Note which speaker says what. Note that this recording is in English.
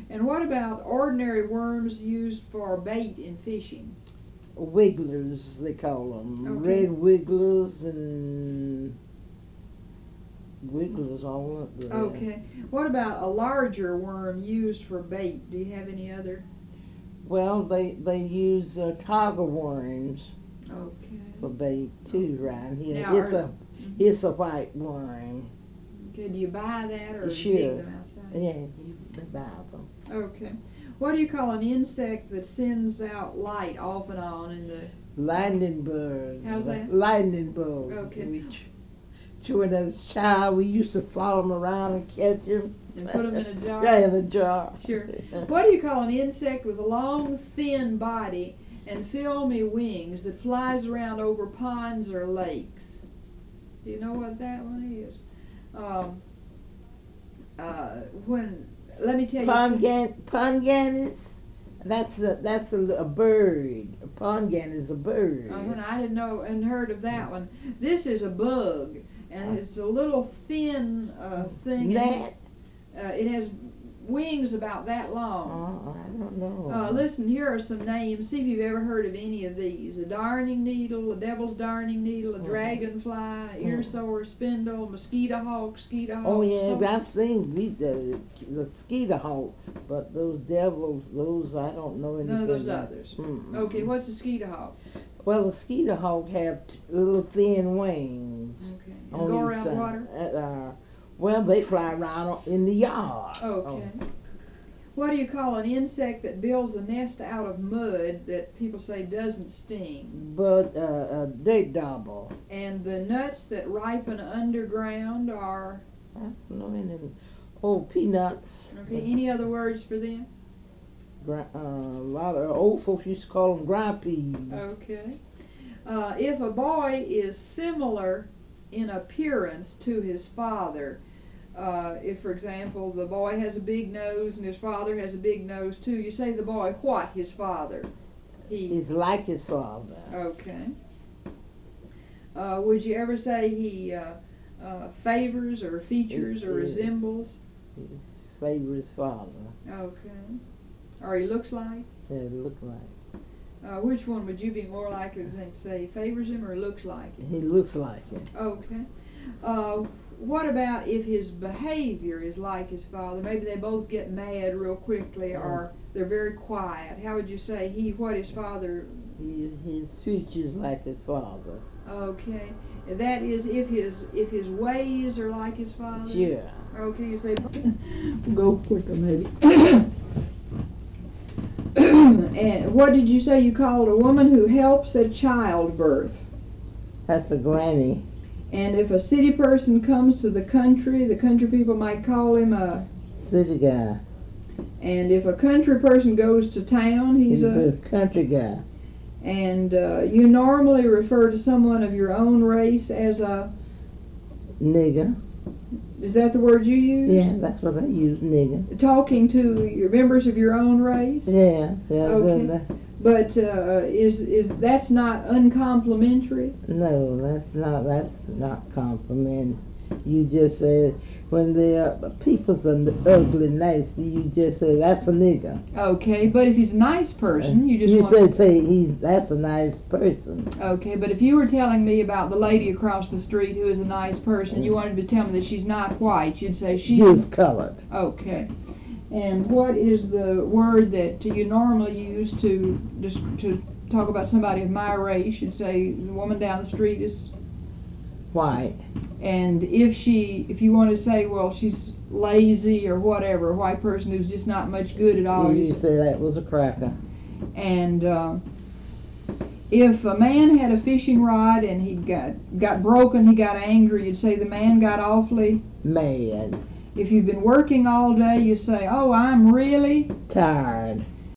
Speaker 1: And what about ordinary worms used for bait in fishing?
Speaker 2: Wigglers, they call them.
Speaker 1: Okay.
Speaker 2: Red wigglers and wigglers all up there.
Speaker 1: Okay. What about a larger worm used for bait? Do you have any other?
Speaker 2: Well, they use togger worms
Speaker 1: Okay.
Speaker 2: for bait too, right here.
Speaker 1: Now,
Speaker 2: It's a white worm.
Speaker 1: Okay. Do you buy that or
Speaker 2: Sure.
Speaker 1: dig them outside?
Speaker 2: Yeah, they buy them.
Speaker 1: Okay. What do you call an insect that sends out light off and on in the...
Speaker 2: Lightning bug.
Speaker 1: How's that?
Speaker 2: Lightning bug.
Speaker 1: Okay.
Speaker 2: When as a child, we used to follow them around and catch them.
Speaker 1: And put them in a jar?
Speaker 2: Yeah, in a jar.
Speaker 1: Sure. What do you call an insect with a long, thin body and filmy wings that flies around over ponds or lakes? Do you know what that one is? Let me tell you.
Speaker 2: Punganis. That's a bird. A pungan is a bird.
Speaker 1: I didn't know and heard of that one. This is a bug, and it's a little thin thing.
Speaker 2: Gnat.
Speaker 1: It has wings about that long.
Speaker 2: Oh, I don't know.
Speaker 1: Listen, here are some names. See if you've ever heard of any of these. A darning needle, a devil's darning needle, a dragonfly, ear sower, spindle, mosquito hawk,
Speaker 2: Oh, yeah, I've seen the skeeter hawk, but those devils, those, I don't know anything.
Speaker 1: None of those
Speaker 2: about.
Speaker 1: others.
Speaker 2: Mm-mm.
Speaker 1: Okay, what's a skeeter hawk?
Speaker 2: Well, the skeeter hawk have little thin wings.
Speaker 1: Okay.
Speaker 2: On
Speaker 1: And go
Speaker 2: each
Speaker 1: around
Speaker 2: side.
Speaker 1: water?
Speaker 2: Well, they fly around in the yard.
Speaker 1: Okay. What do you call an insect that builds a nest out of mud that people say doesn't sting?
Speaker 2: But dirt dauber.
Speaker 1: And the nuts that ripen underground are...
Speaker 2: I don't know any. Oh, peanuts.
Speaker 1: Okay, any other words for them?
Speaker 2: A lot of old folks used to call them grind peas.
Speaker 1: Okay. If a boy is similar in appearance to his father, if, for example, the boy has a big nose and his father has a big nose too, you say the boy what his father?
Speaker 2: He's like his father.
Speaker 1: Okay. Would you ever say he favors or features or resembles?
Speaker 2: He favors his father.
Speaker 1: Okay. Or he looks like?
Speaker 2: Yeah, it look like.
Speaker 1: Which one would you be more likely to think, say, favors him or looks like him?
Speaker 2: He looks like it.
Speaker 1: Okay. What about if his behavior is like his father? Maybe they both get mad real quickly, or they're very quiet. How would you say what his father?
Speaker 2: His features like his father.
Speaker 1: Okay. That is if his ways are like his father?
Speaker 2: Sure.
Speaker 1: Okay, you say go quicker maybe. And what did you say you called a woman who helps at childbirth?
Speaker 2: That's a granny.
Speaker 1: And if a city person comes to the country people might call him a
Speaker 2: City guy.
Speaker 1: And if a country person goes to town, he's
Speaker 2: a country guy.
Speaker 1: And you normally refer to someone of your own race as a
Speaker 2: nigger.
Speaker 1: Is that the word you use?
Speaker 2: Yeah, that's what I use, nigger.
Speaker 1: Talking to your members of your own race?
Speaker 2: Yeah.
Speaker 1: Okay. But is that's not uncomplimentary?
Speaker 2: No, that's not compliment. You just say when people's ugly, nasty, you just say that's a nigger.
Speaker 1: Okay, but if he's a nice person, you just
Speaker 2: say that's a nice person.
Speaker 1: Okay, but if you were telling me about the lady across the street who is a nice person, you wanted to tell me that she's not white, you'd say
Speaker 2: she's colored.
Speaker 1: Okay. And what is the word that you normally use to talk about somebody of my race? You'd say the woman down the street is
Speaker 2: white.
Speaker 1: And if you want to say, well, she's lazy or whatever, a white person who's just not much good at all.
Speaker 2: You say that was a cracker.
Speaker 1: And if a man had a fishing rod and he got broken, he got angry, you'd say the man got awfully
Speaker 2: mad.
Speaker 1: If you've been working all day, you say, oh, I'm really
Speaker 2: tired.